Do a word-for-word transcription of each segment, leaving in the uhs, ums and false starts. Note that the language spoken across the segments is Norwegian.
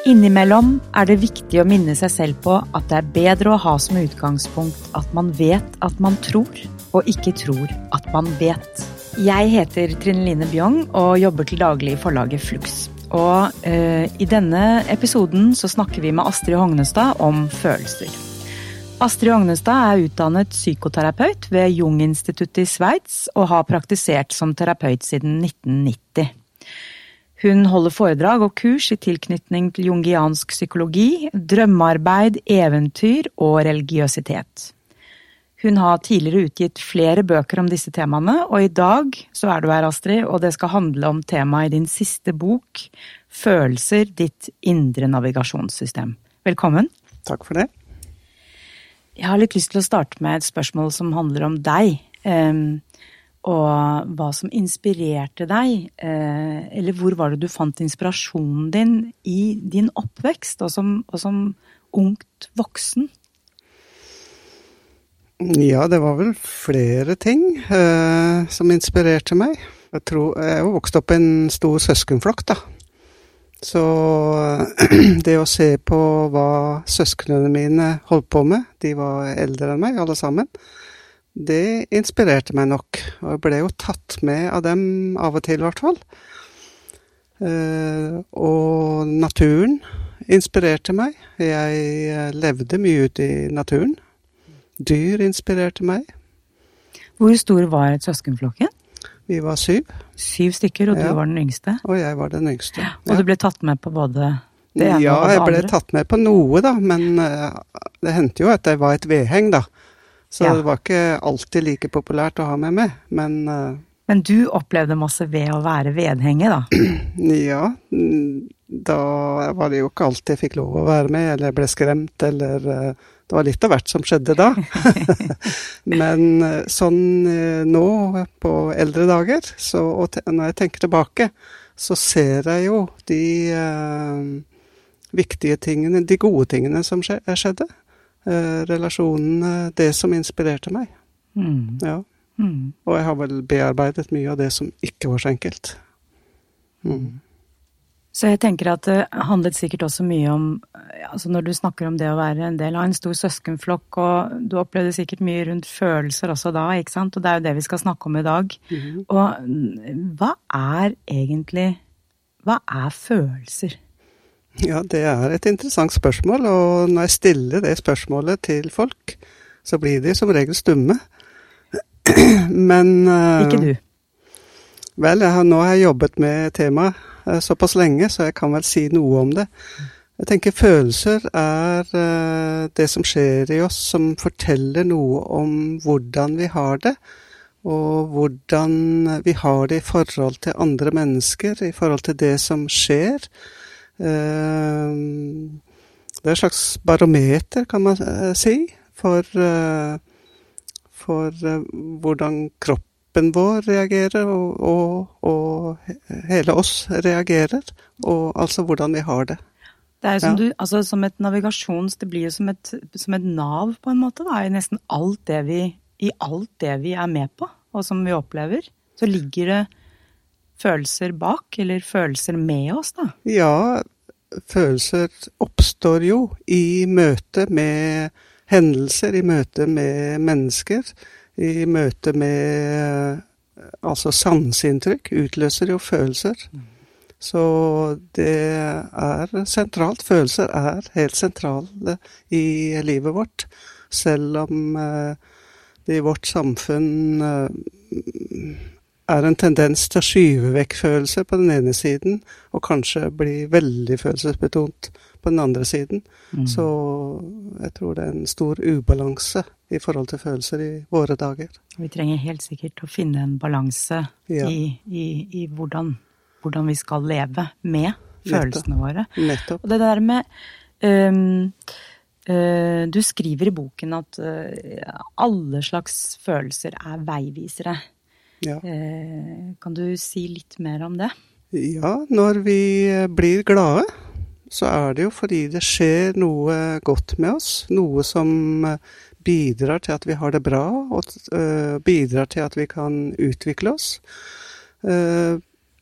Innimellom er det viktig å minne seg selv på at det er bedre å ha som utgangspunkt at man vet at man tror, og ikke tror at man vet. Jeg heter Trine Line Bjong og jobber til daglig i forlaget Flux. Og øh, i denne episoden så snakker vi med Astrid Hognestad om følelser. Astrid Hognestad er utdannet psykoterapeut ved Jung-instituttet i Sveits og har praktisert som terapeut siden nitten nitti. Hun holder foredrag og kurs i tilknytning til jungiansk psykologi, drømmearbeid, eventyr og religiøsitet. Hun har tidligere utgitt flere bøker om disse temaene, og i dag så er du her, Astrid, og det skal handle om temaet i din siste bok, Følelser, ditt indre navigasjonssystem. Velkommen. Takk for det. Jeg har litt lyst til å starte med et spørsmål som handler om deg, um, og hva som inspirerte deg, eh, eller hvor var det du fant inspirasjonen din i din oppvekst, og som, og som ungt voksen? Ja, det var vel flere ting eh, som inspirerte meg. Jeg tror, jeg er jo vokst opp i en stor søskenflokk, da. Så det å se på hva søsknene mine holdt på med, de var eldre enn meg, alle sammen, det inspirerte meg nok, og jeg ble jo tatt med av dem av og til i hvert fall. Uh, og naturen inspirerte meg. Jeg levde mye ute i naturen. Dyr inspirerte meg. Hvor stor var et søskenflokken? Vi var syv. Syv stykker, og ja. Du var den yngste? Og jeg var den yngste. Ja. Og du ble tatt med på både det ene ja, og det andre? Ja, jeg ble tatt med på noe da, men uh, det hendte jo at det var et vedheng da. Så ja. Det var ikke alltid like populært å ha med meg, men... Uh, men du opplevde masse ved å være vedhenge, da? Ja, da var det jo ikke alltid jeg fikk lov å være med, eller ble skremt, eller uh, det var litt av hvert som skjedde da. Men uh, sånn uh, nå, på eldre dager, så, og te- når jeg tenker tilbake, så ser jeg jo de uh, viktige tingene, de gode tingene som skje- skjedde. Uh, relasjonene, det som inspirerte meg. Mm. Ja. Mm. Og jeg har vel bearbeidet mye av det som ikke var så enkelt. Mm. Så jeg tenker at det handlet sikkert også mye om, altså når du snakker om det å være en del av en stor søskenflokk, og du opplevde sikkert mye rundt følelser også da, ikke sant? Og det er jo det vi skal snakke om i dag. Mm. Og hva er egentlig, hva er følelser? Ja, det er et interessant spørsmål, og når jeg stiller det spørsmålet til folk, så blir de som regel stumme. Men... Uh, ikke du? Vel, jeg har, nå har jeg jobbet med temaet uh, såpass lenge, så jeg kan vel si noe om det. Jeg tenker følelser er uh, det som skjer i oss, som forteller noe om hvordan vi har det, og hvordan vi har det i forhold til andre mennesker, i forhold til det som skjer. Det er et slags barometer, kan man si, for, for hvordan kroppen vår reagerer, og, og, og hele oss reagerer, og altså hvordan vi har det. Det er jo som, ja. du, altså, som et navigasjons, det blir jo som et, som et nav på en måte, da, i nesten alt det vi, i alt det vi er med på, og som vi opplever, så ligger det følelser bak, eller følelser med oss, da? Ja, følelser oppstår jo i møte med hendelser, i møte med mennesker, i møte med altså sanseinntrykk, utløser jo følelser. Mm. Så det er sentralt. Følelser er helt sentrale i livet vårt, selv om uh, det i vårt samfunn uh, er en tendens til å skyve vekk følelser på den ene siden, og kanskje bli veldig følelsesbetont på den andre siden. Mm. Så jeg tror det er en stor ubalanse i forhold til følelser i våre dager. Vi trenger helt sikkert å finne en balanse ja. i, i, i hvordan, hvordan vi skal leve med følelsene Nettopp. våre. Nettopp. Og det der med... Um, uh, du skriver i boken at uh, alle slags følelser er veivisere. Ja. Kan du si litt mer om det? Ja, når vi blir glade, så er det jo fordi det skjer noe godt med oss, noe som bidrar til at vi har det bra, og bidrar til at vi kan utvikle oss.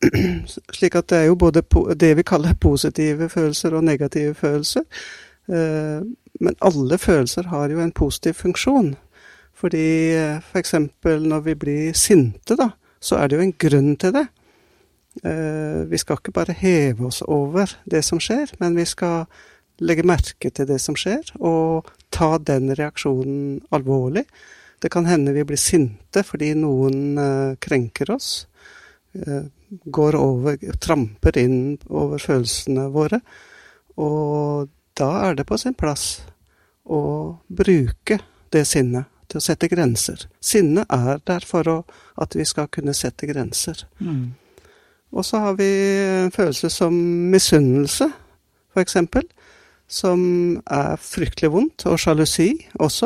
Slik at det er jo både det vi kaller positive følelser og negative følelser. Men alle følelser har jo en positiv funksjon. Fordi for eksempel når vi blir sinte da, så er det jo en grunn til det. Vi skal ikke bare heve oss over det som skjer, men vi skal legge merke til det som skjer, og ta den reaksjonen alvorlig. Det kan hende vi blir sinte fordi noen krenker oss, går over, tramper inn over følelsene våre, og da er det på sin plass å bruke det sinnet til å sette grenser. Sinnet er der for å, at vi skal kunne sette grenser. Mm. Og så har vi en følelse som misunnelse, for eksempel, som er fryktelig vondt, og sjalusi også.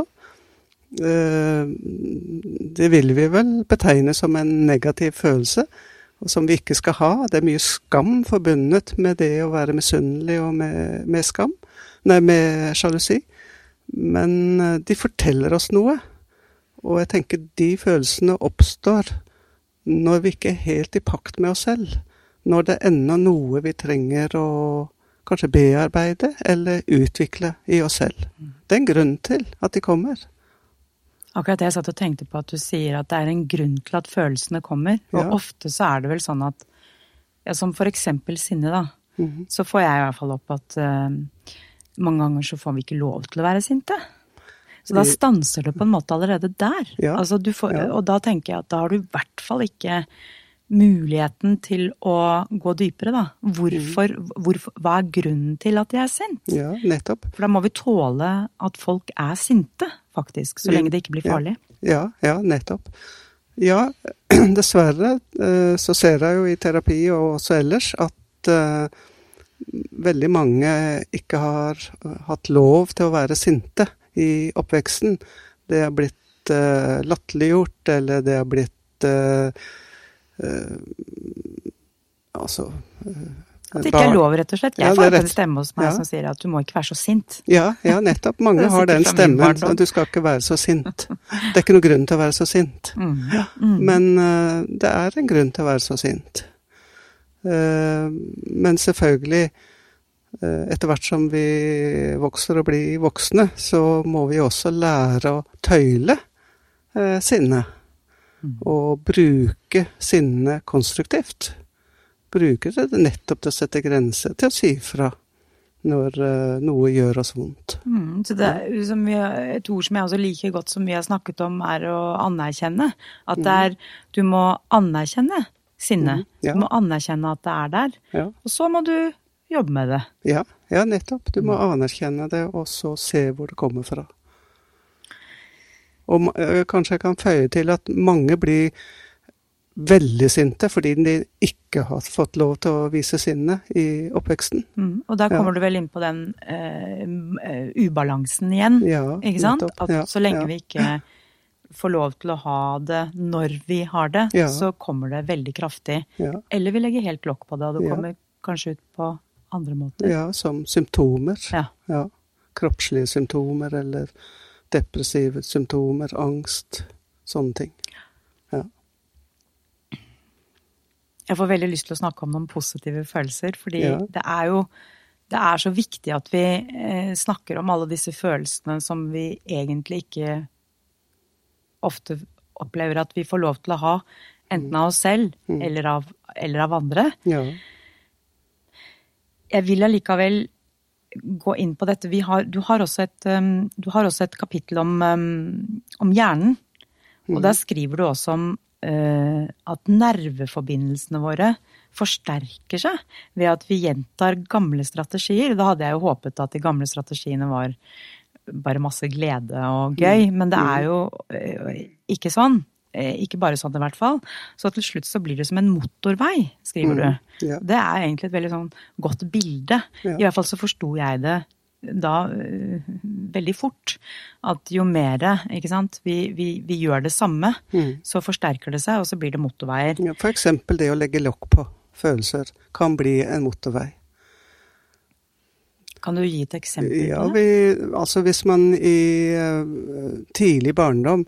Det vil vi vel betegne som en negativ følelse, og som vi ikke skal ha. Det er mye skam forbundet med det å være misunnelig og med, med skam, nei, med sjalusi. Men de forteller oss noe, og jeg tenker de følelsene oppstår når vi ikke er helt i pakt med oss selv, når det er enda noe vi trenger å kanskje bearbeide eller utvikle i oss selv. Det er en grunn til at de kommer. Akkurat det jeg satt og tenkte på at du sier at det er en grunn til at følelsene kommer, og ja. Ofte så er det vel sånn at, ja, som for eksempel sinne da, mm-hmm. så får jeg i hvert fall opp at uh, mange ganger så får vi ikke lov til å være sinte. Så da stanser det på en måte allerede der. Ja, altså du får, ja. Og da tenker jeg at da har du i hvert fall ikke muligheten til å gå dypere da. Hvorfor, mm. hvorfor, hva er grunnen til at jeg er sint? Ja, nettopp. For da må vi tåle at folk er sinte, faktisk, så lenge det ikke blir farlig. Ja, ja, nettopp. Ja, dessverre så ser jeg jo i terapi og også ellers at uh, veldig mange ikke har hatt lov til å være sinte i oppveksten. Det har blitt uh, latterliggjort, eller det har blitt uh, uh, altså uh, at det ikke er lov, rett og slett. Jeg ja, får en stemme hos meg ja. Som sier at du må ikke være så sint. Ja, ja nettopp. Mange har den stemmen. Du skal ikke være så sint. Det er ikke noen grunn til å være så sint. Mm. Ja. Mm. Men uh, det er en grunn til å være så sint. Uh, men selvfølgelig etter hvert som vi vokser og blir voksne, så må vi også lære å tøyle eh, sinne. Mm. Og bruke sinne konstruktivt. Bruke det nettopp til å sette grenser, til å si fra når eh, noe gjør oss vondt. Mm, så det er som vi, et ord som jeg også liker godt som vi har snakket om, er å anerkjenne. At det er, du må anerkjenne sinne. Mm, ja. Du må anerkjenne at det er der. Ja. Og så må du jobbe med det. Ja, ja, nettopp. Du må anerkjenne det, og så se hvor det kommer fra. Og øh, kanskje jeg kan føye til at mange blir veldig sinte, fordi de ikke har fått lov til å vise sinne i oppveksten. Mm, og der kommer ja. Du vel inn på den øh, ubalansen igjen, ja, ikke sant? Nettopp. At ja, så lenge ja. Vi ikke får lov til å ha det når vi har det, ja. Så kommer det veldig kraftig. Ja. Eller vi legger helt lokk på det, og det kommer ja. Kanskje ut på andre måter. Ja, som symptomer. Ja. Ja. Kroppslige symptomer, eller depressive symptomer, angst, sånne ting. Ja. Jeg får veldig lyst til å snakke om noen positive følelser, fordi ja. Det er jo det er så viktig at vi eh, snakker om alle disse følelsene som vi egentlig ikke ofte opplever at vi får lov til å ha, enten av oss selv mm. eller, av, eller av andre. Ja. Jeg vil allikevel gå inn på dette. Vi har, du, har også et, um, du har også et kapittel om, um, om hjernen, og mm. der skriver du også om uh, at nerveforbindelsene våre forsterker seg ved at vi gjentar gamle strategier. Da hadde jeg jo håpet at de gamle strategiene var bare masse glede og gøy, mm. men det er jo uh, ikke sånn. Ikke bare sånn i hvert fall. Så til slutt så blir det som en motorvei, skriver mm, du. Ja. Det er egentlig et veldig sånn godt bilde. Ja. I hvert fall så forstod jeg det da uh, veldig fort. At jo mer, ikke sant, vi, vi, vi gjør det samme, mm. så forsterker det seg, og så blir det motorveier. Ja, for eksempel det å legge lokk på følelser kan bli en motorvei. Kan du gi et eksempel på det? Ja, vi, altså hvis man i uh, tidlig barndom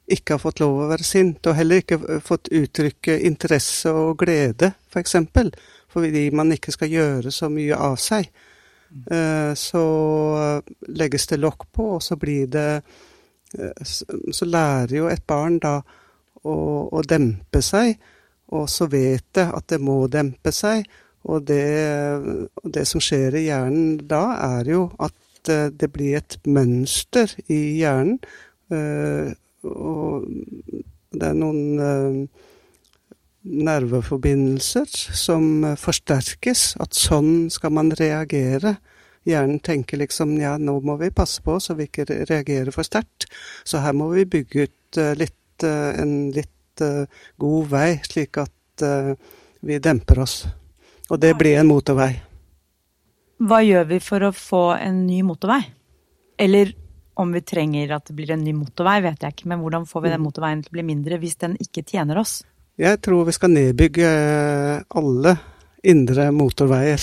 ikke har fått lov å være sint, og heller ikke fått uttrykke interesse og glede, for eksempel, fordi man ikke skal gjøre så mye av seg. Uh, så legges det lokk på, og så blir det, uh, så lærer jo et barn da å, å dempe seg, og så vet det at det må dempe seg, og det, det som skjer i hjernen da er jo at uh, det blir et mønster i hjernen, uh, og det er noen uh, nerveforbindelser som forsterkes, at sånn skal man reagere. Hjernen tenker liksom, ja, nå må vi passe på så vi ikke reagerer for sterkt, så her må vi bygge ut uh, litt, uh, en litt uh, god vei, slik at uh, vi demper oss. Og det blir en motorvei. Hva gjør vi for å få en ny motorvei? Eller om vi trenger at det blir en ny motorvei, vet jeg ikke, men hvordan får vi den motorveien til å bli mindre hvis den ikke tjener oss? Jeg tror vi skal nedbygge alle indre motorveier.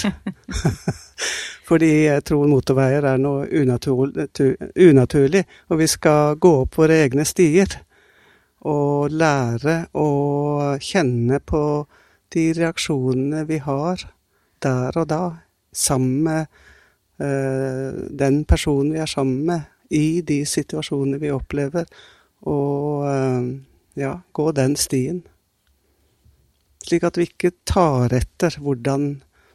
Fordi jeg tror motorveier er noe unaturlig, unaturlig, og vi skal gå opp våre egne stier og lære å kjenne på de reaksjonene vi har der og da, sammen med uh, den personen vi er sammen med, i de situasjonene vi opplever, og uh, ja, gå den stien. Slik at vi ikke tar etter hvordan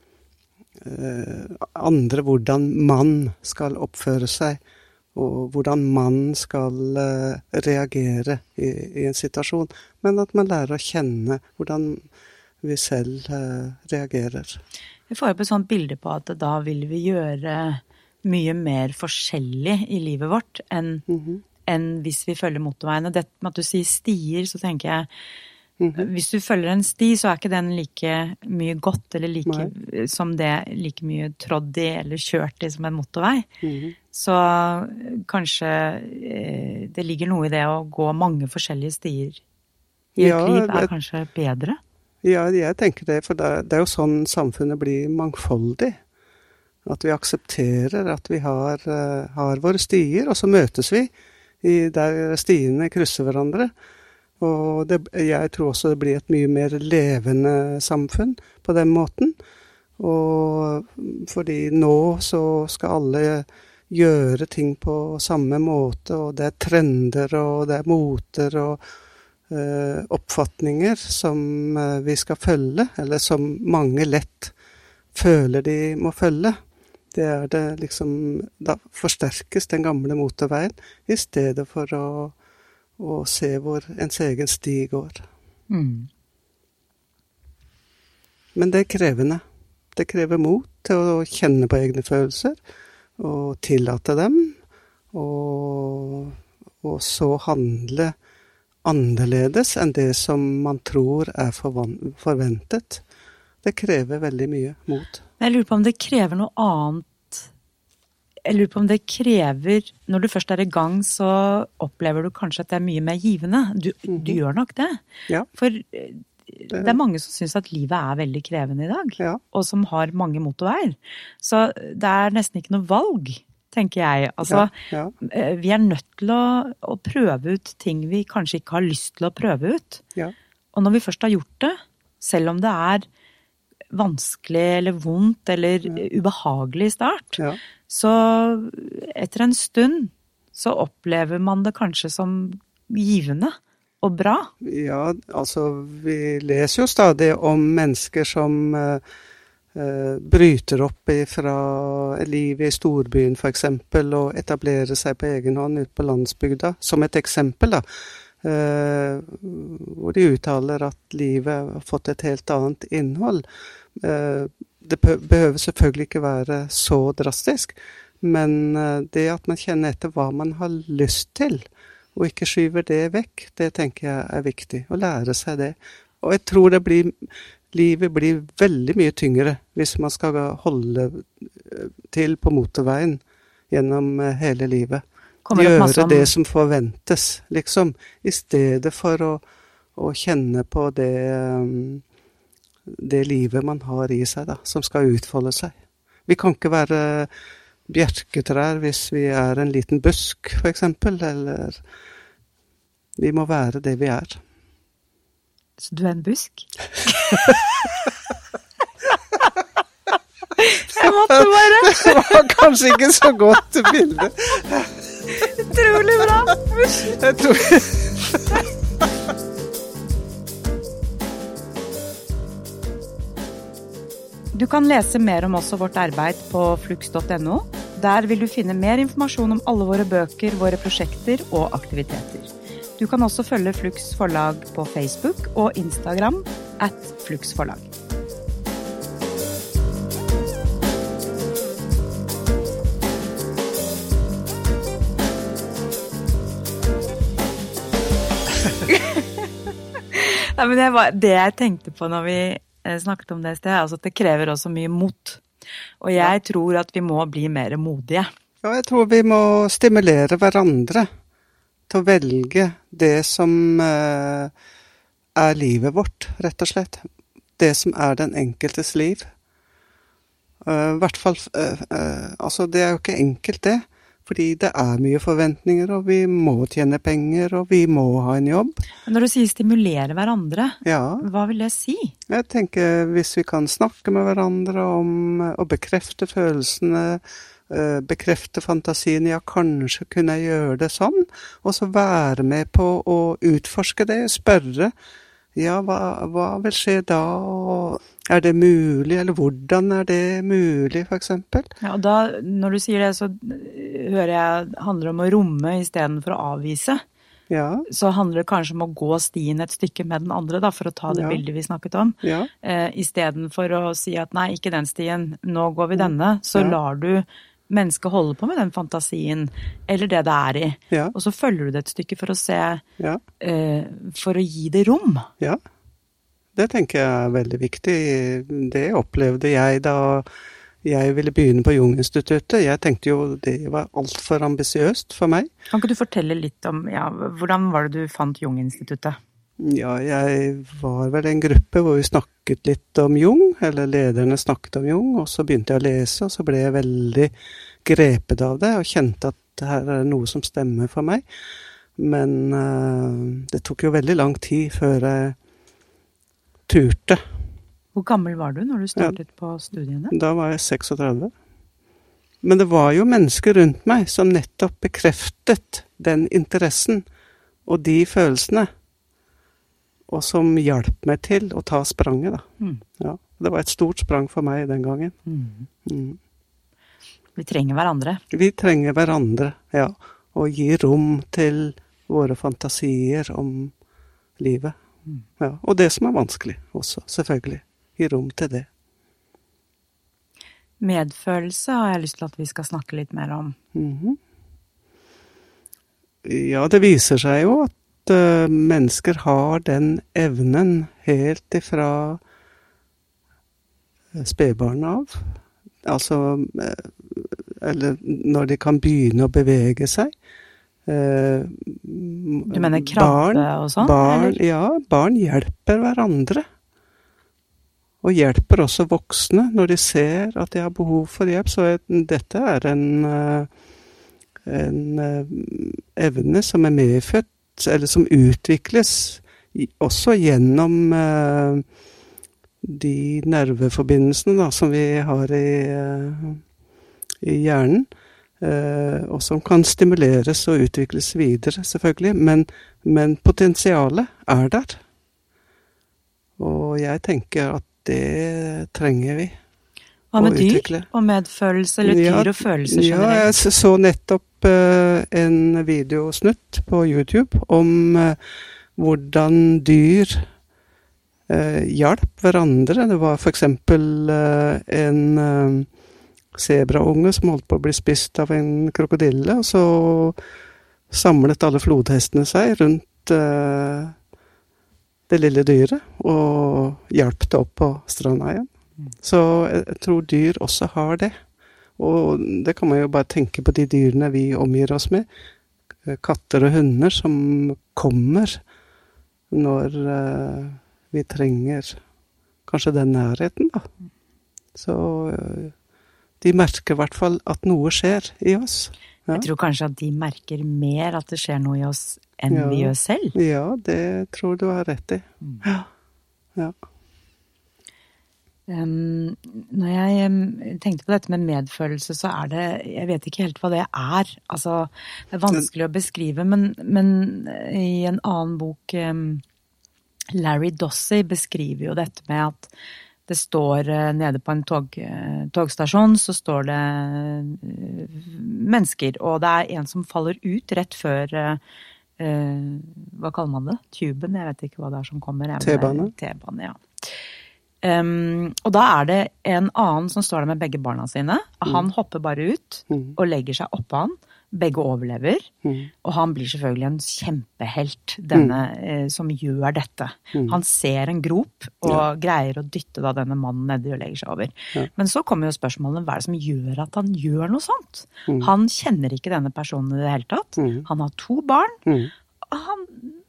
uh, andre, hvordan man skal oppføre seg, og hvordan man skal uh, reagere i, i en situasjon, men at man lærer å kjenne hvordan vi selv uh, reagerer. Vi får jo på et sånt bilde på at da vil vi gjøre mye mer forskjellig i livet vårt enn, mm-hmm. enn hvis vi følger motorveien. Og det med at du sier stier, så tenker jeg, mm-hmm. hvis du følger en sti, så er ikke den like mye godt, eller like, som det, like mye trådd i eller kjørt i som en motorvei. Mm-hmm. Så kanskje eh, det ligger noe i det å gå mange forskjellige stier i et ja, liv er det, kanskje bedre? Ja, jeg tenker det, for det, det er jo sånn samfunnet blir mangfoldig. At vi aksepterer at vi har, uh, har våre stier, og så møtes vi i der stiene krysser hverandre. Og det, jeg tror også det blir et mye mer levende samfunn på den måten. Og fordi nå så skal alle gjøre ting på samme måte, og det er trender, og det er moter, og uh, oppfatninger som uh, vi skal følge, eller som mange lett føler de må følge. Det er det liksom, da forsterkes den gamle motorveien, i stedet for å, å se hvor ens egen sti går. Mm. Men det er krevende. Det krever mot til å kjenne på egne følelser, og tillate dem, og, og så handle annerledes enn det som man tror er forventet. Det krever veldig mye mot. Jeg lurer på om det krever noe annet. Jeg lurer på om det krever, når du først er i gang, så opplever du kanskje at det er mye mer givende. Du, mm-hmm. du gjør nok det. Ja. For det, det er mange som synes at livet er veldig krevende i dag, ja. Og som har mange motorveier. Så det er nesten ikke noe valg, tenker jeg. Altså, ja, ja. Vi er nødt til å, å prøve ut ting vi kanskje ikke har lyst til å prøve ut. Ja. Og når vi først har gjort det, selv om det er vanskelig eller vondt eller ja. ubehagelig i start, ja. så etter en stund så opplever man det kanskje som givende og bra. Ja, altså vi leser jo stadig om mennesker som uh, uh, bryter opp fra livet i storbyen for eksempel, og etablerer seg på egen hånd ut på landsbygda, som et eksempel da. Uh, hvor de uttaler at livet har fått et helt annet innhold. Uh, det behøver selvfølgelig ikke være så drastisk, men uh, det at man kjenner etter hva man har lyst til, og ikke skyver det vekk, det tenker jeg er viktig, å lære seg det. Og jeg tror det blir, livet blir veldig mye tyngre hvis man skal holde til på motorveien gjennom hele livet. Gjøre det som forventes, liksom, i stedet for å, å kjenne på det, det livet man har i seg, da, som skal utfolde seg. Vi kan ikke være bjerketrær hvis vi er en liten busk, for eksempel, eller Vi må være det vi er. Så du er en busk? Jeg måtte bare. Det var kanskje ikke så godt bilde. Utrolig bra. Jeg tror... Du kan lese mer om oss og vårt arbeid på flux dot no. Der vil du finne mer informasjon om alle våre bøker, våre prosjekter og aktiviteter. Du kan også følge Flux Forlag på Facebook og Instagram at Flux Forlag. Nei, men det, var, det jeg tenkte på når vi snakket om det i sted, altså at det krever også mye mot. Og jeg ja. tror at vi må bli mer modige. Ja, jeg tror vi må stimulere hverandre til å velge det som uh, er livet vårt, rett og slett. Det som er den enkeltes liv. Uh, I hvert fall, uh, uh, altså det er jo ikke enkelt det, fordi det er mye forventninger, og vi må tjene penger, og vi må ha en jobb. Men når du sier stimulere hverandre, ja. hva vil det si? Jeg tenker hvis vi kan snakke med hverandre om å bekrefte følelsene, bekrefte fantasien, ja, kanskje kunne jeg gjøre det sånn, og så være med på å utforske det, spørre, ja, hva, hva vil skje da, og er det mulig, eller hvordan er det mulig, for eksempel? Ja, og da, når du sier det, så hører jeg det handler om å romme i stedet for å avvise. Ja. Så handler det kanskje om å gå stien et stykke med den andre, da, for å ta det ja. bildet vi snakket om. Ja. Eh, I stedet for å si at nei, ikke den stien, nå går vi denne, så ja. lar du mennesket holde på med den fantasien, eller det det er i. Ja. Og så følger du det et stykke for å se, ja. eh, for å gi det rom. Ja, det tenker jeg er veldig viktig. Det opplevde jeg da jeg ville begynne på Jung-instituttet. Jeg tenkte jo det var alt for ambisiøst for meg. Kan ikke du fortelle litt om, ja, hvordan var det du fant Jung-instituttet? Ja, jeg var vel en gruppe hvor vi snakket litt om Jung, eller lederne snakket om Jung, og så begynte jeg å lese, og så ble jeg veldig grepet av det, og kjente at her er noe som stemmer for meg. Men uh, det tok jo veldig lang tid før jeg turte. Hvor gammel var du når du startet ja, på studiene? Da var jeg seksogtredve. Men det var jo mennesker rundt meg som nettopp bekreftet den interessen og de følelsene, og som hjalp meg til å ta spranget, da. Mm. Ja, det var et stort sprang for meg den gangen. Mm. Mm. Vi trenger hverandre. Vi trenger hverandre, ja. Og gi rom til våre fantasier om livet. Mm. Ja, og det som er vanskelig også, selvfølgelig. Gi rom til det. Medfølelse har jeg lyst til at vi skal snakke litt mer om. Mm-hmm. Ja, det viser seg jo at uh, mennesker har den evnen helt ifra spedbarn av. Altså, uh, eller når de kan begynne å bevege seg. Uh, du mener krabbe barn, og sånn? Barn, ja, barn hjelper hverandre. Og hjelper også voksne når de ser at de har behov for hjelp. Så dette er en, en evne som er medfødt, eller som utvikles også gjennom de nerveforbindelsene da, som vi har i, i hjernen, og som kan stimuleres og utvikles videre, selvfølgelig. Men, men potensialet er der. Og jeg tenker at det trenger vi. Hva med dyr og medfølelse, eller dyr ja, og følelser generelt? Ja, jeg så nettopp uh, en videosnutt på YouTube om uh, hvordan dyr uh, hjalp hverandre. Det var for eksempel uh, en uh, zebraunge som holdt på å bli spist av en krokodille, og så samlet alle flodhestene seg rundt uh, det lille dyret, og hjalp det opp på stranda igjen. Mm. Så jeg tror dyr også har det. Og det kan man jo bare tenke på de dyrene vi omgir oss med. Katter og hunder som kommer når uh, vi trenger kanskje den nærheten, da. Så uh, de merker i hvert fall at noe skjer i oss. Ja. Jeg tror kanskje at de merker mer at det skjer noe i oss enn Ja. vi gjør selv. Ja, det tror du har rett i. Ja. Ja. Um, når jeg um, tenkte på dette med medfølelse, så er det, jeg vet ikke helt hva det er. Altså, det er vanskelig å beskrive, men, men i en annen bok, um, Larry Dossey beskriver jo dette med at det står uh, nede på en tog, uh, togstasjon, så står det uh, mennesker, og det er en som faller ut rett før, uh, uh, hva kaller man det? Tuben, jeg vet ikke hva det er som kommer. T-bane. T-bane, ja. Um, og da er det en annen som står der med begge barna sine. Han mm. hopper bare ut mm. og legger seg oppå han. Begge overlever. Mm. Og han blir selvfølgelig en kjempehelt, denne mm. eh, som gjør dette. Mm. Han ser en grop og ja. greier å dytte da denne mannen nedi og legger seg over. Ja. Men så kommer jo spørsmålet, hva er det som gjør at han gjør noe sånt? Mm. Han kjenner ikke denne personen i det hele tatt. Mm. Han har to barn. Mm. Han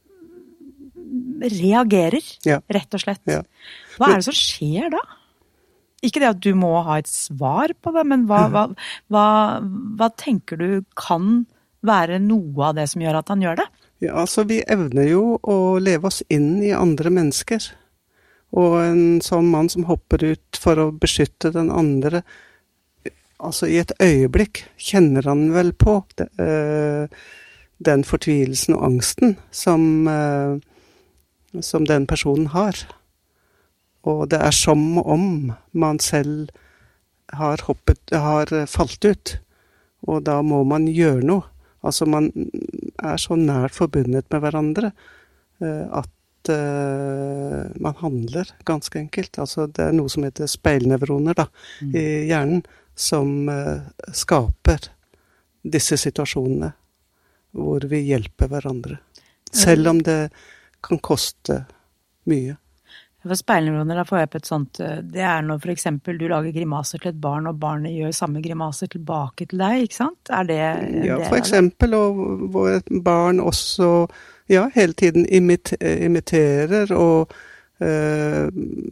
reagerer, ja. rett og slett. Ja. Hva er det som skjer da? Ikke det at du må ha et svar på det, men hva, hva, hva, hva tenker du kan være noe av det som gjør at han gjør det? Ja, altså vi evner jo å leve oss inn i andre mennesker. Og en sånn mann som hopper ut for å beskytte den andre, altså i et øyeblikk kjenner han vel på det, øh, den fortvilelsen og angsten som øh, som den personen har. Og det er som om man selv har hoppet, har falt ut. Og da må man gjøre noe. Altså man er så nært forbundet med hverandre at uh, man handler ganske enkelt. Altså det er noe som heter speilnevroner da, mm. i hjernen, som uh, skaper disse situasjonene hvor vi hjelper hverandre. Selv om det kan koste mye. For speilnevroner, da får jeg på et sånt, det er når for eksempel du lager grimaser til et barn, og barnet gjør samme grimaser tilbake til deg, ikke sant? Er det Ja, for eksempel, og hvor et barn også, ja, hele tiden imit, imiterer og, øh,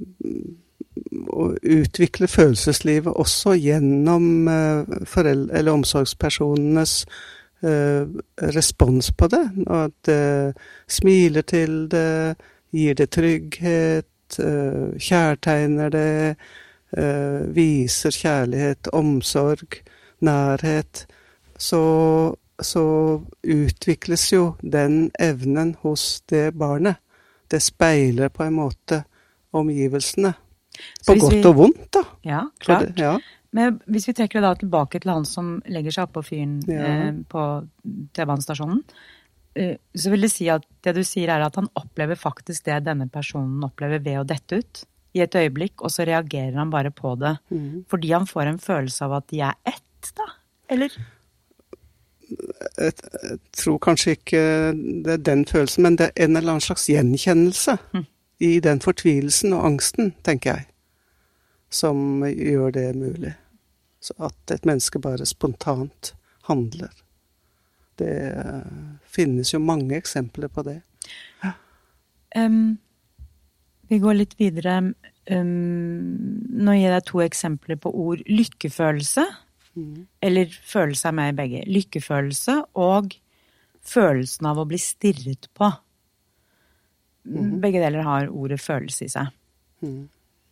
og utvikler følelseslivet også gjennom øh, foreldre, eller omsorgspersonenes Uh, respons på det, at det uh, smiler til det, gir det trygghet, uh, kjærtegner det, uh, viser kjærlighet, omsorg, nærhet, så, så utvikles jo den evnen hos det barnet. Det speiler på en måte omgivelsene. På godt vi... og vondt, da. Ja, klart. Det, ja. Men hvis vi trekker det da tilbake til han som legger seg opp på fyren ja. eh, på T-banestasjonen, eh, så vil det si at det du sier er at han opplever faktisk det denne personen opplever ved å dette ut i et øyeblikk, og så reagerer han bare på det, mm. fordi han får en følelse av at de er ett da, eller? Jeg, jeg tror kanskje ikke det er den følelsen, men det er en eller annen slags gjenkjennelse mm. i den fortvilelsen og angsten, tenker jeg, som gjør det mulig. Så at et menneske bare spontant handler. Det uh, finnes jo mange eksempler på det. Ja. Um, vi går litt videre. Um, nå gir jeg to eksempler på ord. Lykkefølelse, mm. eller følelse er med i begge. Lykkefølelse og følelsen av å bli stirret på. Mm. Begge deler har ordet følelse i seg. Mm.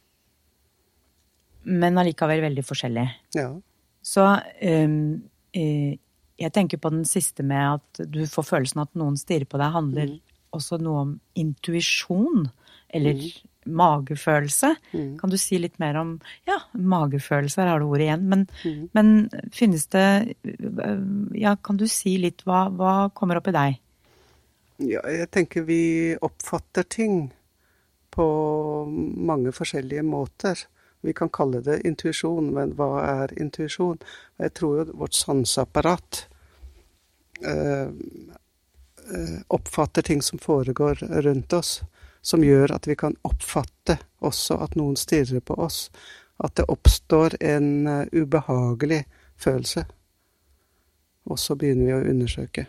Men allikevel veldig forskjellig. Ja. Så um, uh, jeg tenker på den siste med at du får følelsen at noen stirrer på deg, handler mm. også noe om intuisjon, eller mm. magefølelse. Mm. Kan du si litt mer om, ja, magefølelse, her har du ordet igjen, men, mm. men finnes det, ja, kan du si litt, hva, hva kommer opp i deg? Ja, jeg tenker vi oppfatter ting på mange forskjellige måter. Vi kan kalle det intuisjon, men hva er intuisjon? Jeg tror jo vårt sanseapparat eh, oppfatter ting som foregår rundt oss, som gjør at vi kan oppfatte også at noen stirrer på oss. At det oppstår en uh, ubehagelig følelse. Og så begynner vi å undersøke.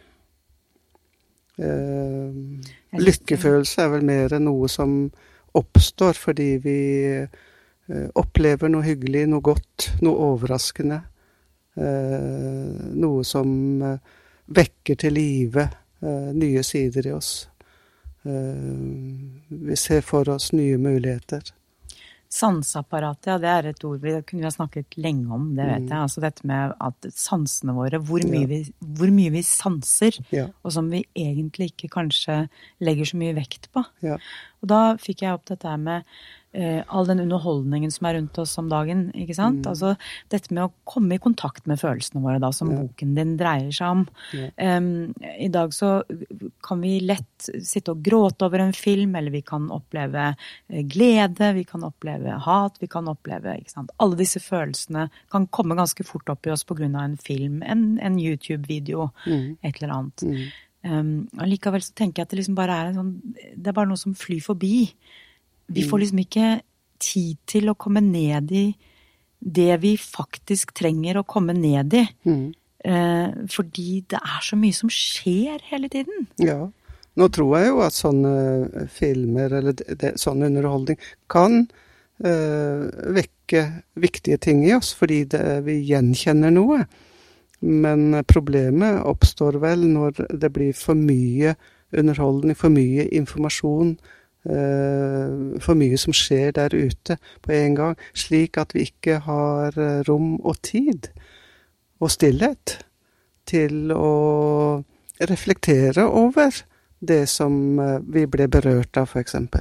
Eh, lykkefølelse er vel mer noe som oppstår fordi vi opplever noe hyggelig, noe godt, noe overraskende, eh, noe som vekker til live uh, nye sider i oss. Uh, vi ser for oss nye muligheter. Sanseapparatet, ja, det er et ord vi kunne vi ha snakket lenge om, det vet jeg. Mm. Altså dette med at sansene våre, hvor mye, ja. vi, hvor mye vi sanser, ja. Og som vi egentlig ikke kanskje legger så mye vekt på. Ja. Og da fikk jeg opp dette med uh, all den underholdningen som er rundt oss om dagen, ikke sant? Mm. Altså dette med å komme i kontakt med følelsene våre da, som ja. Boken din dreier seg om. Ja. Um, I dag så kan vi lett sitte og gråte over en film, eller vi kan oppleve uh, glede, vi kan oppleve hat, vi kan oppleve, ikke sant? Alle disse følelsene kan komme ganske fort opp i oss på grunn av en film, en, en YouTube-video, mm. et eller annet. Mm. Um, og likevel så tenker jeg at det liksom bare er en sånn, det er bare noe som flyr forbi. Vi får liksom ikke tid til å komme ned i det vi faktisk trenger å komme ned i. Mm. Uh, fordi det er så mye som skjer hele tiden. Ja, nå tror jeg jo at sånne filmer eller det, det, sånn underholdning kan uh, vekke viktige ting i oss, fordi det, vi gjenkjenner noe. Men problemet oppstår vel når det blir for mye underholdning, for mye informasjon, for mye som skjer der ute på en gang, slik at vi ikke har rom og tid og stillhet til å reflektere over det som vi ble berørt av, for eksempel.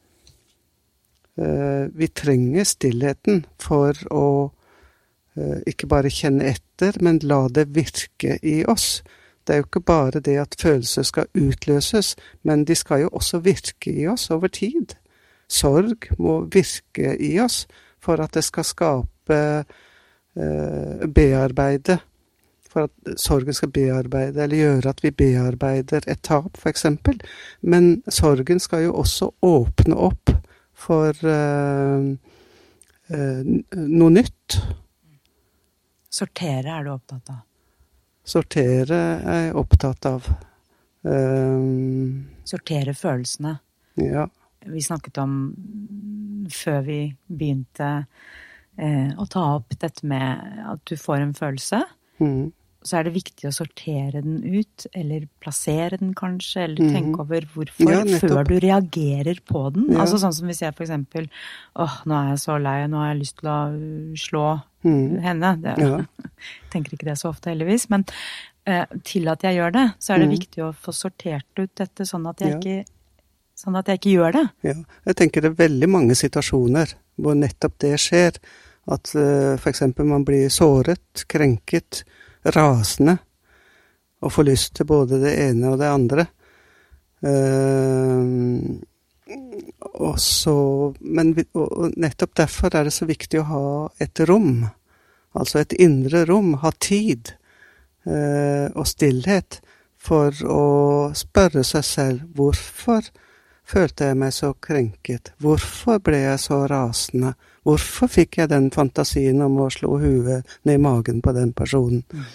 Vi trenger stillheten for å ikke bare kjenne etter, men la det virke i oss. Det er jo ikke bare det at følelser skal utløses, men de skal jo også virke i oss over tid. Sorg må virke i oss for at det skal skape, eh, bearbeide, for at sorgen skal bearbeide, eller gjøre at vi bearbeider et tap, for eksempel. Men sorgen skal jo også åpne opp for eh, eh, noe nytt. Sortere er du opptatt av? Sortere er jeg opptatt av. Um, Sortere følelsene. Ja. Vi snakket om, før vi begynte eh, å ta opp dette med at du får en følelse, mm. så er det viktig å sortere den ut, eller plassere den kanskje, eller mm. tenke over hvorfor, ja, før du reagerer på den. Ja. Altså sånn som vi ser for eksempel, åh, nå er jeg så lei, nå har jeg lyst til å slå mm. henne. Det, ja. Jeg tenker ikke det så ofte heldigvis, men eh, til at jeg gjør det, så er det mm. viktig å få sortert ut dette, sånn at jeg, ja. ikke, sånn at jeg ikke gjør det. Ja, jeg tenker det er veldig mange situasjoner hvor nettopp det skjer, at uh, for eksempel man blir såret, krenket, rasende, og får lyst til både det ene og det andre. Uh, og så, men og nettopp derfor er det så viktig å ha et rom, altså et indre rom, ha tid uh, og stillhet for å spørre seg selv, hvorfor følte jeg meg så krenket? Hvorfor ble jeg så rasende? Hvorfor fikk jeg den fantasien om å slå huet ned i magen på den personen? Mm.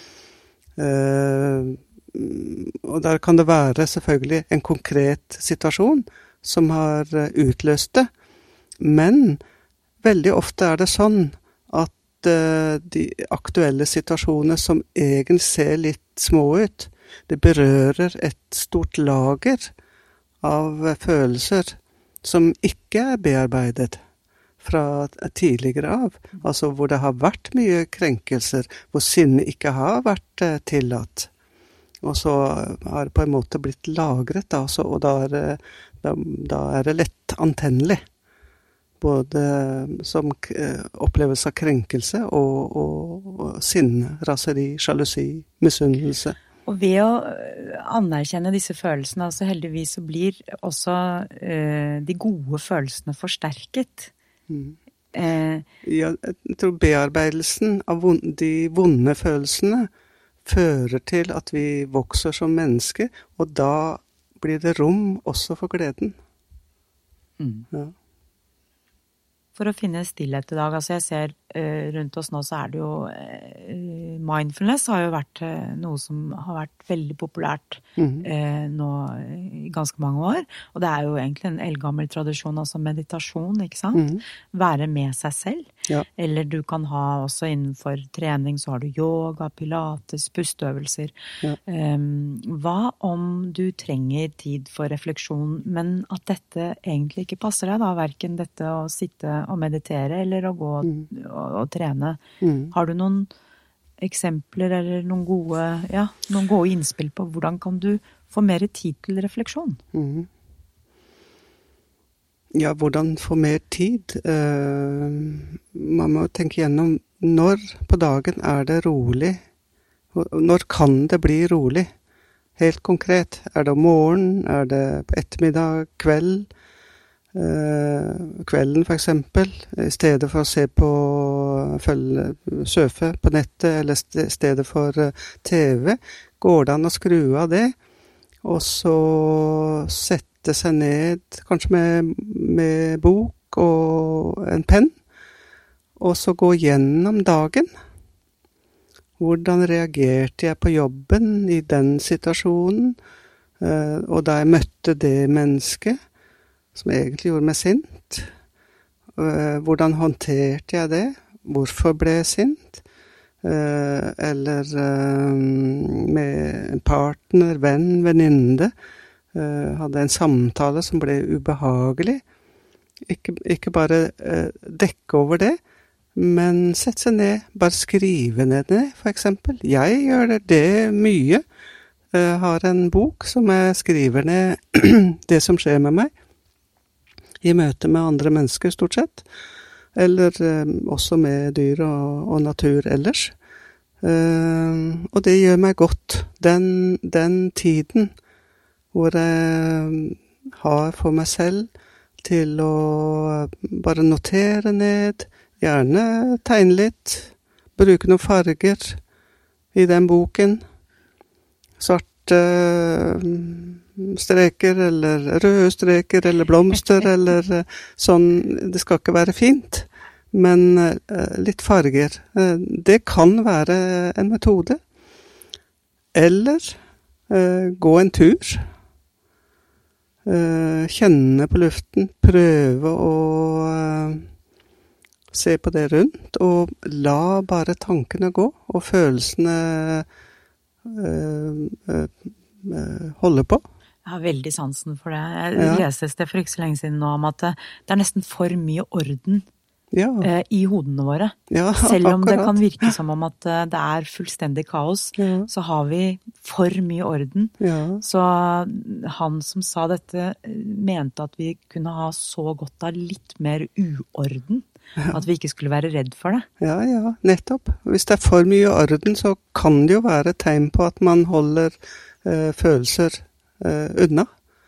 Uh, og der kan det være selvfølgelig en konkret situasjon som har utløst det. Men veldig ofte er det sånn at uh, de aktuelle situasjoner som egentlig ser litt små ut, det berører et stort lager av følelser som ikke er bearbeidet fra tidligere av, altså hvor det har vært mye krenkelser, hvor sinne ikke har vært eh, tillatt. Og så har det på en måte blitt lagret, altså, og da er, det, da, da er det lett antennelig. Både som eh, opplevelse av krenkelse og, og, og sinne, raseri, sjalusi, misunnelse. Og ved å anerkjenne disse følelsene, altså heldigvis så blir også eh, de gode følelsene forsterket. Mm. Eh, ja, jeg tror bearbeidelsen av vonde, de vonde følelsene fører til at vi vokser som mennesker, og da blir det rom også for gleden. Mm. Ja. For å finne stillhet i dag, altså jeg ser uh, rundt oss nå så er det jo uh, mindfulness har jo vært eh, noe som har vært veldig populært mm. eh, nå i ganske mange år. Og det er jo egentlig en eldgammel tradisjon, altså meditasjon, ikke sant? Mm. Være med seg selv. Ja. Eller du kan ha også innenfor trening, så har du yoga, pilates, pusteøvelser. Ja. Um, hva om du trenger tid for refleksjon, men at dette egentlig ikke passer deg da, hverken dette å sitte og meditere eller å gå mm. og, og trene. Mm. Har du noen eksempler eller noen gode, ja, noen gode innspill på hvordan kan du få mer tid til refleksjon? Mm. Ja, hvordan få mer tid? Uh, man må tenke gjennom når på dagen er det rolig? Når kan det bli rolig? Helt konkret. Er det om morgenen? Er det på ettermiddag? Kveld? Uh, kvelden for eksempel, i stedet for å se på følge, surfe på nettet eller i stedet for uh, T V, går det an å skru av det og så sette seg ned kanskje med, med bok og en penn og så gå gjennom dagen. Hvordan reagerte jeg på jobben i den situasjonen, uh, og da jeg møtte det mennesket som egentlig gjorde meg sint. Hvordan håndterte jeg det? Hvorfor ble jeg sint? Eller med en partner, venn, venninne, hadde en samtale som ble ubehagelig. Ikke, ikke bare dekke over det, men sette seg ned, bare skrive ned det, for eksempel. Jeg gjør det, det mye. Jeg har en bok som jeg skriver ned det som skjer med meg, i møte med andre mennesker stort sett, eller eh, også med dyr og, og natur ellers. Eh, og det gjør meg godt. Den, den tiden hvor jeg har for meg selv til å bare notere ned, gjerne tegne litt, bruke noen farger i den boken, svarte streker, eller røde streker, eller blomster, eller sånn. Det skal ikke være fint, men uh, litt farger. Uh, det kan være en metode. Eller uh, gå en tur. Uh, kjenne på luften, prøve å uh, se på det rundt, og la bare tankene gå, og følelsene uh, uh, uh, holde på. Jeg har veldig sansen for det. Jeg ja. leste et sted for ikke så lenge siden nå om at det er nesten for mye orden ja. eh, i hodene våre. Ja, selv om akkurat. Det kan virke som om at det er fullstendig kaos, ja. så har vi for mye orden. Ja. Så han som sa dette mente at vi kunne ha så godt av litt mer uorden. Ja. At vi ikke skulle være redd for det. Ja, ja, nettopp. Hvis det er for mye orden, så kan det jo være et tegn på at man holder eh, følelser Uh, unna.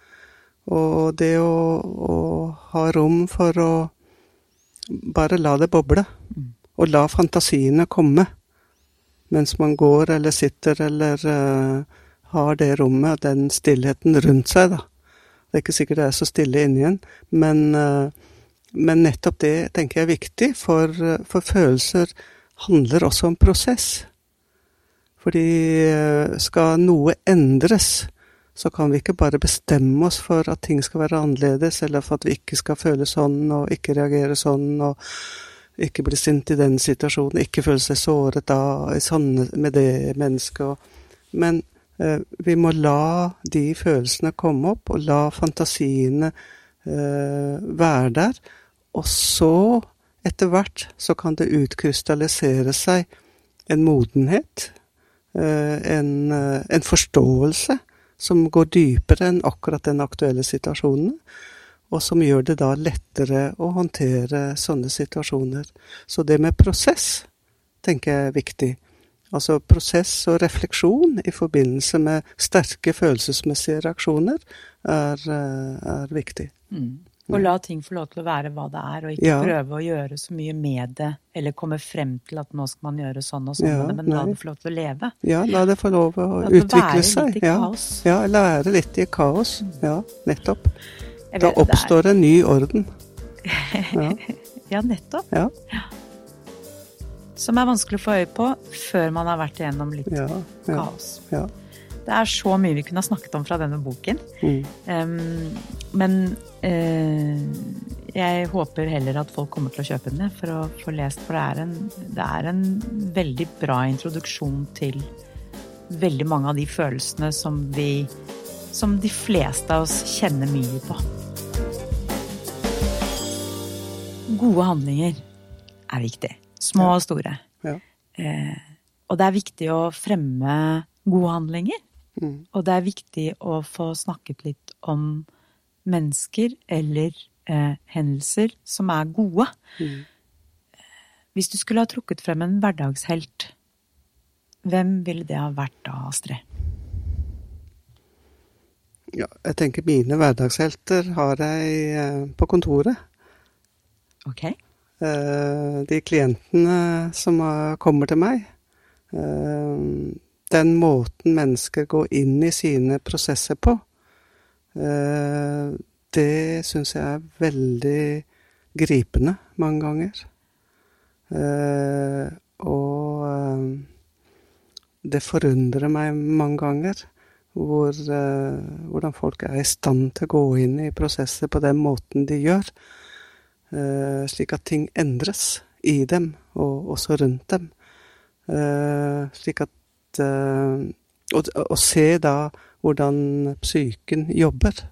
Og det å, å ha rom for å bare la det boble, mm. og la fantasiene komme mens man går eller sitter eller uh, har det rommet og den stillheten rundt seg da. Det er ikke sikkert det er så stille inni igjen, men, uh, men nettopp det tenker jeg er viktig, for, for følelser handler også om prosess. Fordi uh, skal noe endres, så kan vi ikke bare bestemme oss for at ting skal være annerledes, eller for at vi ikke skal føle sånn, og ikke reagere sånn, og ikke bli sint i den situasjonen, ikke føle seg såret da, sånn med det mennesket. Men eh, vi må la de følelsene komme opp, og la fantasiene eh, være der, og så, etter hvert, så kan det utkrystallisere seg en modenhet, eh, en, en forståelse, som går dypere enn akkurat den aktuelle situasjonen, og som gjør det da lettere å håndtere sånne situasjoner. Så det med prosess, tenker jeg er viktig. Altså prosess og refleksjon i forbindelse med sterke følelsesmessige reaksjoner er, er viktig. Mm. Og la ting få lov til å være hva det er, og ikke ja. prøve å gjøre så mye med det, eller komme frem til at nå skal man gjøre sånn og sånn, ja, men la det få lov til å leve. Ja, la det få lov å la utvikle seg. Litt i ja. kaos. Ja, lære litt i kaos. Ja, nettopp. Vet, da oppstår en ny orden. Ja, ja nettopp. Ja. som er vanskelig å få øye på før man har vært igjennom litt ja, ja, kaos. Ja. Det er så mye vi kunne ha snakket om fra denne boken. Mm. Um, men uh, jeg håper heller at folk kommer til å kjøpe den for å få lest, for det er en, det er en veldig bra introduksjon til veldig mange av de følelsene som vi, som de fleste av oss kjenner mye på. Gode handlinger er viktig. Små ja. og store. Ja. Eh, og det er viktig å fremme gode handlinger. Mm. Og det er viktig å få snakket litt om mennesker eller eh, hendelser som er gode. Mm. Hvis du skulle ha trukket frem en hverdagshelt, hvem ville det ha vært da, Astrid? Ja, jeg tenker mine hverdagshelter har jeg eh, på kontoret. Ok. Eh, de klientene som har, kommer til meg, eh, den måten mennesker går inn i sine prosesser på, eh, det synes jeg er veldig gripende mange ganger. Eh, og eh, det forundrer meg mange ganger hvor, uh, hvordan folk er i stand til å gå inn i prosesser på den måten de gjør, uh, slik at ting endres i dem og også rundt dem. Uh, slik at uh, og, og se da hvordan psyken jobber.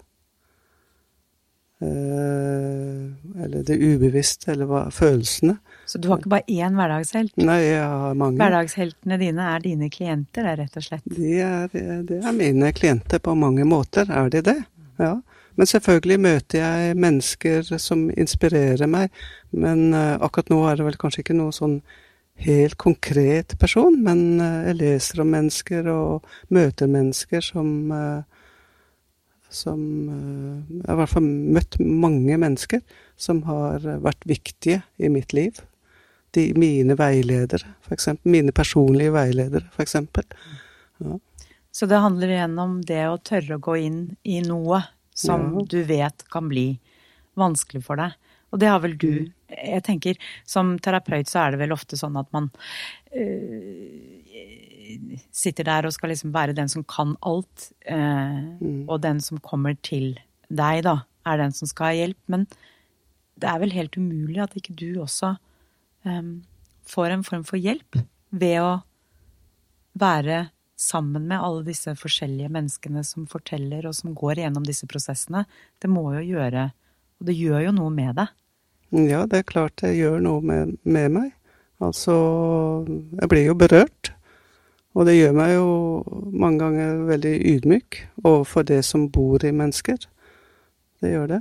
Uh, eller det ubevisste, eller hva, følelsene. Så du har ikke bare én hverdagshelt? Nei, jeg har mange. Hverdagsheltene dine er dine klienter, det er rett og slett? De er, de er mine klienter på mange måter, er de det? Ja. Men selvfølgelig møter jeg mennesker som inspirerer meg, men uh, akkurat nå er det vel kanskje ikke noe sånn helt konkret person, men uh, jeg leser om mennesker og møter mennesker som... Uh, som uh, jeg har i hvert fall møtt mange mennesker som har vært viktige i mitt liv. De, mine veiledere, for eksempel. Mine personlige veiledere, for eksempel. Ja. Så det handler igjen om det å tørre å gå inn i noe som ja. Du vet kan bli vanskelig for deg. Og det har vel du, jeg tenker, som terapeut så er det vel ofte sånn at man øh, sitter der og skal liksom være den som kan alt, øh, mm. og den som kommer til deg da, er den som skal ha hjelp. Men det er vel helt umulig at ikke du også øh, får en form for hjelp ved å være sammen med alle disse forskjellige menneskene som forteller og som går gjennom disse prosessene. Det må jo gjøre, og det gjør jo noe med det. Ja, det er klart det gjør noe med, med meg. Altså, jeg blir jo berørt, og det gjør meg jo mange ganger veldig ydmyk overfor det som bor i mennesker. Det gjør det.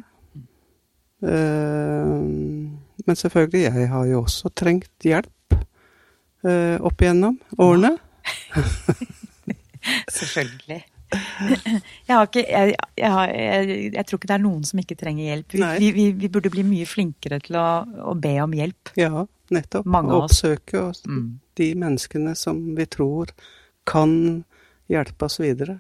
Uh, men selvfølgelig, jeg har jo også trengt hjelp uh, opp igjennom årene. Selvfølgelig. Jeg, har ikke, jeg, jeg, har, jeg, jeg tror ikke det er noen som ikke trenger hjelp. Vi, vi, vi burde bli mye flinkere til å, å be om hjelp. Ja, nettopp. Mange av oss. Oppsøke oss, mm. de menneskene som vi tror kan hjelpe oss videre.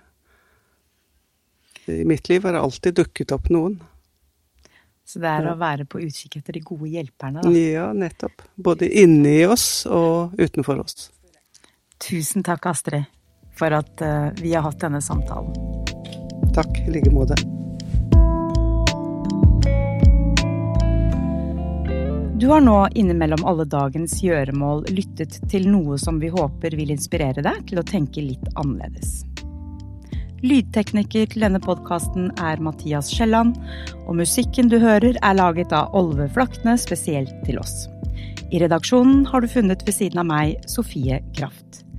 I mitt liv har det alltid dukket opp noen. Så det er ja. Å være på utkikk etter de gode hjelperne, da? Ja, nettopp. Både inni oss og utenfor oss. Tusen takk, Astrid, for at uh, vi har hatt denne samtalen. Takk, i like måte. Du har nå innimellom alle dagens gjøremål lyttet til noe som vi håper vil inspirere deg til å tenke litt annerledes. Lydtekniker til denne podcasten er Mathias Skjelland, og musikken du hører er laget av Olve Flakne spesielt til oss. I redaksjonen har du funnet ved siden av meg Sofie Kraft.